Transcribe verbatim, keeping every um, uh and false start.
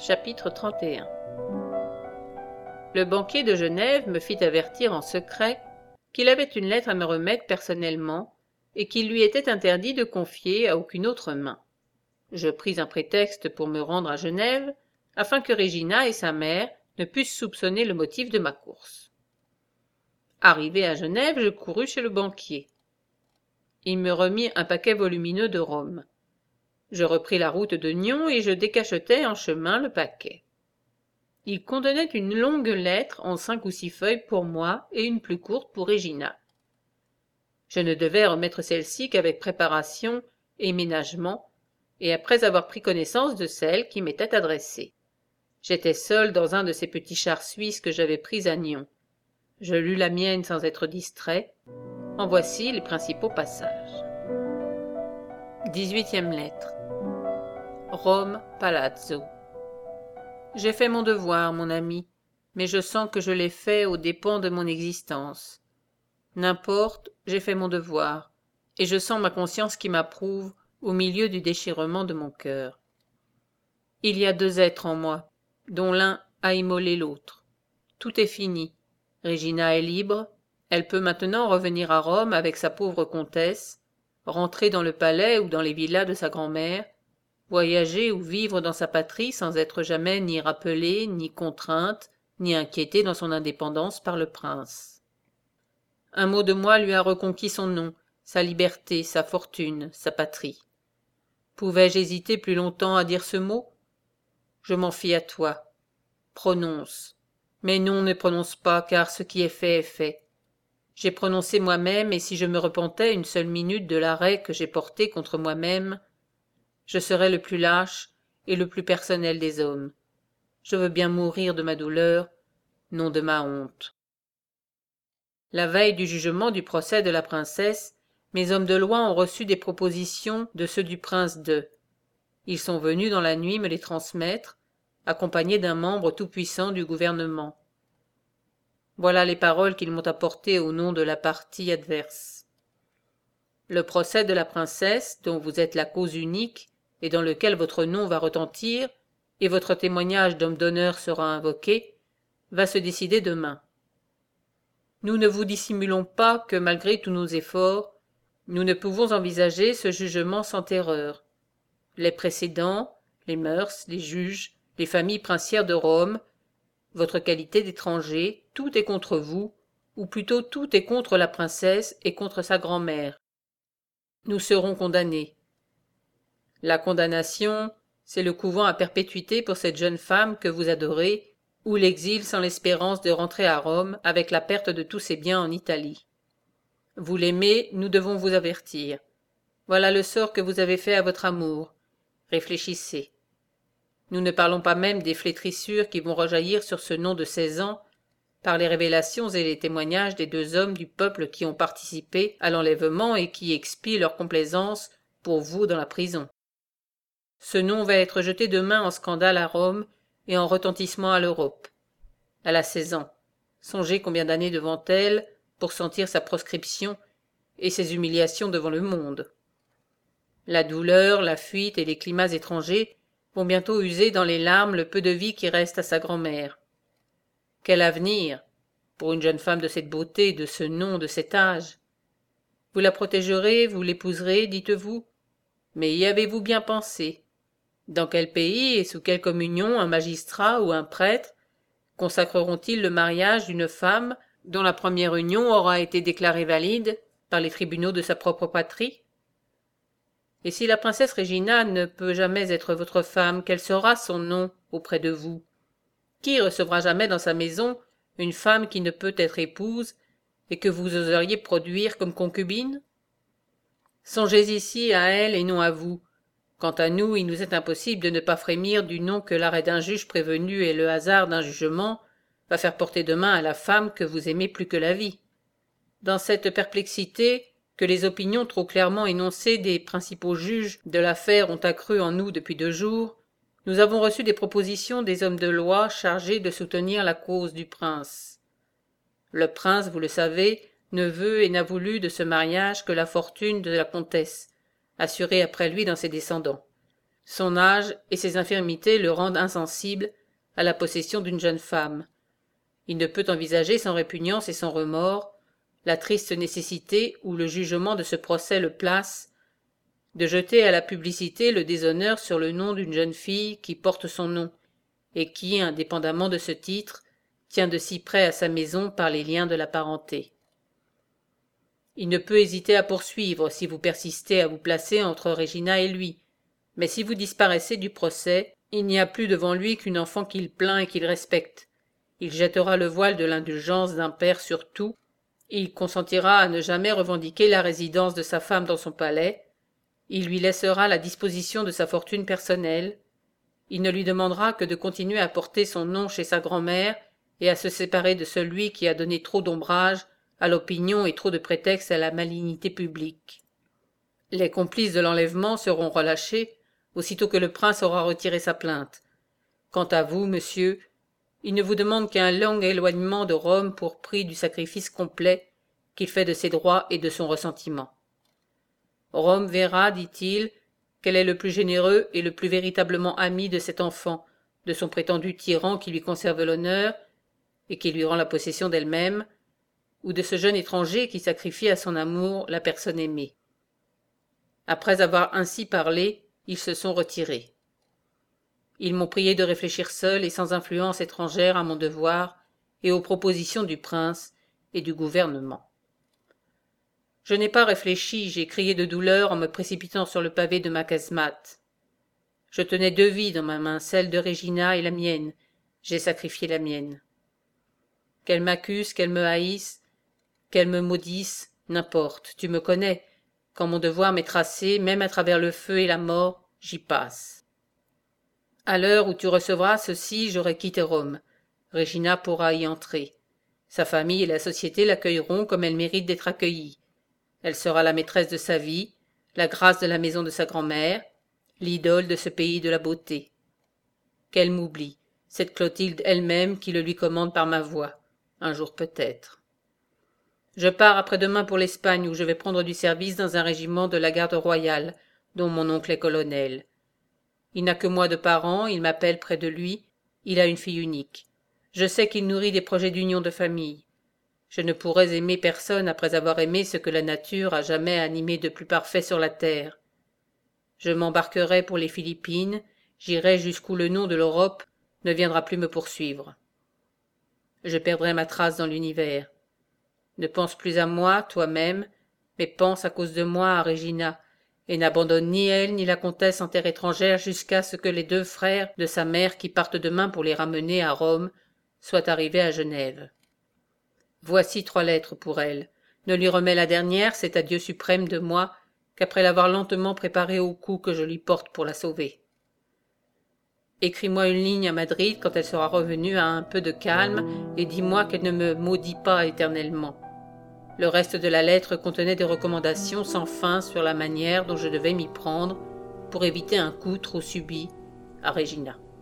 Chapitre trente et un. Le banquier de Genève me fit avertir en secret qu'il avait une lettre à me remettre personnellement et qu'il lui était interdit de confier à aucune autre main. Je pris un prétexte pour me rendre à Genève, afin que Régina et sa mère ne pussent soupçonner le motif de ma course. Arrivé à Genève, je courus chez le banquier. Il me remit un paquet volumineux de Rome. Je repris la route de Nyon et je décachetai en chemin le paquet. Il contenait une longue lettre en cinq ou six feuilles pour moi et une plus courte pour Régina. Je ne devais remettre celle-ci qu'avec préparation et ménagement, et après avoir pris connaissance de celle qui m'était adressée. J'étais seul dans un de ces petits chars suisses que j'avais pris à Nyon. Je lus la mienne sans être distrait. En voici les principaux passages. Dix-huitième lettre. Rome, Palazzo. J'ai fait mon devoir, mon ami, mais je sens que je l'ai fait aux dépens de mon existence. N'importe, j'ai fait mon devoir, et je sens ma conscience qui m'approuve au milieu du déchirement de mon cœur. Il y a deux êtres en moi, dont l'un a immolé l'autre. Tout est fini. Régina est libre, elle peut maintenant revenir à Rome avec sa pauvre comtesse, rentrer dans le palais ou dans les villas de sa grand-mère, voyager ou vivre dans sa patrie sans être jamais ni rappelée, ni contrainte, ni inquiétée dans son indépendance par le prince. Un mot de moi lui a reconquis son nom, sa liberté, sa fortune, sa patrie. Pouvais-je hésiter plus longtemps à dire ce mot? Je m'en fie à toi. Prononce. Mais non, ne prononce pas, car ce qui est fait est fait. J'ai prononcé moi-même, et si je me repentais une seule minute de l'arrêt que j'ai porté contre moi-même, je serais le plus lâche et le plus personnel des hommes. Je veux bien mourir de ma douleur, non de ma honte. La veille du jugement du procès de la princesse, mes hommes de loi ont reçu des propositions de ceux du prince de. Ils sont venus dans la nuit me les transmettre, accompagnés d'un membre tout-puissant du gouvernement. Voilà les paroles qu'ils m'ont apportées au nom de la partie adverse. Le procès de la princesse, dont vous êtes la cause unique, et dans lequel votre nom va retentir, et votre témoignage d'homme d'honneur sera invoqué, va se décider demain. Nous ne vous dissimulons pas que, malgré tous nos efforts, nous ne pouvons envisager ce jugement sans terreur. Les précédents, les mœurs, les juges, les familles princières de Rome, votre qualité d'étranger, tout est contre vous, ou plutôt tout est contre la princesse et contre sa grand-mère. Nous serons condamnés. La condamnation, c'est le couvent à perpétuité pour cette jeune femme que vous adorez, ou l'exil sans l'espérance de rentrer à Rome avec la perte de tous ses biens en Italie. Vous l'aimez, nous devons vous avertir. Voilà le sort que vous avez fait à votre amour. Réfléchissez. Nous ne parlons pas même des flétrissures qui vont rejaillir sur ce nom de seize ans par les révélations et les témoignages des deux hommes du peuple qui ont participé à l'enlèvement et qui expient leur complaisance pour vous dans la prison. Ce nom va être jeté demain en scandale à Rome et en retentissement à l'Europe. Elle a seize ans. Songez combien d'années devant elle pour sentir sa proscription et ses humiliations devant le monde. La douleur, la fuite et les climats étrangers vont bientôt user dans les larmes le peu de vie qui reste à sa grand-mère. Quel avenir pour une jeune femme de cette beauté, de ce nom, de cet âge? Vous la protégerez, vous l'épouserez, dites-vous? Mais y avez-vous bien pensé? Dans quel pays et sous quelle communion un magistrat ou un prêtre consacreront-ils le mariage d'une femme dont la première union aura été déclarée valide par les tribunaux de sa propre patrie? Et si la princesse Régina ne peut jamais être votre femme, quel sera son nom auprès de vous? Qui recevra jamais dans sa maison une femme qui ne peut être épouse et que vous oseriez produire comme concubine? Songez ici à elle et non à vous. Quant à nous, il nous est impossible de ne pas frémir du nom que l'arrêt d'un juge prévenu et le hasard d'un jugement va faire porter demain à la femme que vous aimez plus que la vie. Dans cette perplexité que les opinions trop clairement énoncées des principaux juges de l'affaire ont accrue en nous depuis deux jours, nous avons reçu des propositions des hommes de loi chargés de soutenir la cause du prince. Le prince, vous le savez, ne veut et n'a voulu de ce mariage que la fortune de la comtesse, assurée après lui dans ses descendants. Son âge et ses infirmités le rendent insensible à la possession d'une jeune femme. Il ne peut envisager sans répugnance et sans remords la triste nécessité où le jugement de ce procès le place de jeter à la publicité le déshonneur sur le nom d'une jeune fille qui porte son nom et qui, indépendamment de ce titre, tient de si près à sa maison par les liens de la parenté. Il ne peut hésiter à poursuivre si vous persistez à vous placer entre Régina et lui, mais si vous disparaissez du procès, il n'y a plus devant lui qu'une enfant qu'il plaint et qu'il respecte. Il jettera le voile de l'indulgence d'un père sur tout, il consentira à ne jamais revendiquer la résidence de sa femme dans son palais, il lui laissera la disposition de sa fortune personnelle, il ne lui demandera que de continuer à porter son nom chez sa grand-mère et à se séparer de celui qui a donné trop d'ombrage à l'opinion et trop de prétextes à la malignité publique. Les complices de l'enlèvement seront relâchés aussitôt que le prince aura retiré sa plainte. Quant à vous, monsieur, il ne vous demande qu'un long éloignement de Rome pour prix du sacrifice complet qu'il fait de ses droits et de son ressentiment. Rome verra, dit-il, quel est le plus généreux et le plus véritablement ami de cet enfant, de son prétendu tyran qui lui conserve l'honneur et qui lui rend la possession d'elle-même, ou de ce jeune étranger qui sacrifie à son amour la personne aimée. Après avoir ainsi parlé, ils se sont retirés. Ils m'ont prié de réfléchir seul et sans influence étrangère à mon devoir et aux propositions du prince et du gouvernement. Je n'ai pas réfléchi, j'ai crié de douleur en me précipitant sur le pavé de ma casemate. Je tenais deux vies dans ma main, celle de Régina et la mienne. J'ai sacrifié la mienne. Qu'elle m'accuse, qu'elle me haïsse, qu'elle me maudisse, n'importe, tu me connais. Quand mon devoir m'est tracé, même à travers le feu et la mort, j'y passe. À l'heure où tu recevras ceci, j'aurai quitté Rome. Régina pourra y entrer. Sa famille et la société l'accueilleront comme elle mérite d'être accueillie. Elle sera la maîtresse de sa vie, la grâce de la maison de sa grand-mère, l'idole de ce pays de la beauté. Qu'elle m'oublie, cette Clotilde elle-même qui le lui commande par ma voix, un jour peut-être. Je pars après-demain pour l'Espagne où je vais prendre du service dans un régiment de la garde royale, dont mon oncle est colonel. Il n'a que moi de parents, il m'appelle près de lui, il a une fille unique. Je sais qu'il nourrit des projets d'union de famille. Je ne pourrais aimer personne après avoir aimé ce que la nature a jamais animé de plus parfait sur la terre. Je m'embarquerai pour les Philippines, j'irai jusqu'où le nom de l'Europe ne viendra plus me poursuivre. Je perdrai ma trace dans l'univers. Ne pense plus à moi, toi-même, mais pense à cause de moi à Régina, et n'abandonne ni elle ni la comtesse en terre étrangère jusqu'à ce que les deux frères de sa mère qui partent demain pour les ramener à Rome soient arrivés à Genève. Voici trois lettres pour elle. Ne lui remets la dernière, cet adieu suprême de moi, qu'après l'avoir lentement préparé au coup que je lui porte pour la sauver. Écris-moi une ligne à Madrid quand elle sera revenue à un peu de calme et dis-moi qu'elle ne me maudit pas éternellement. Le reste de la lettre contenait des recommandations sans fin sur la manière dont je devais m'y prendre pour éviter un coup trop subit à Régina.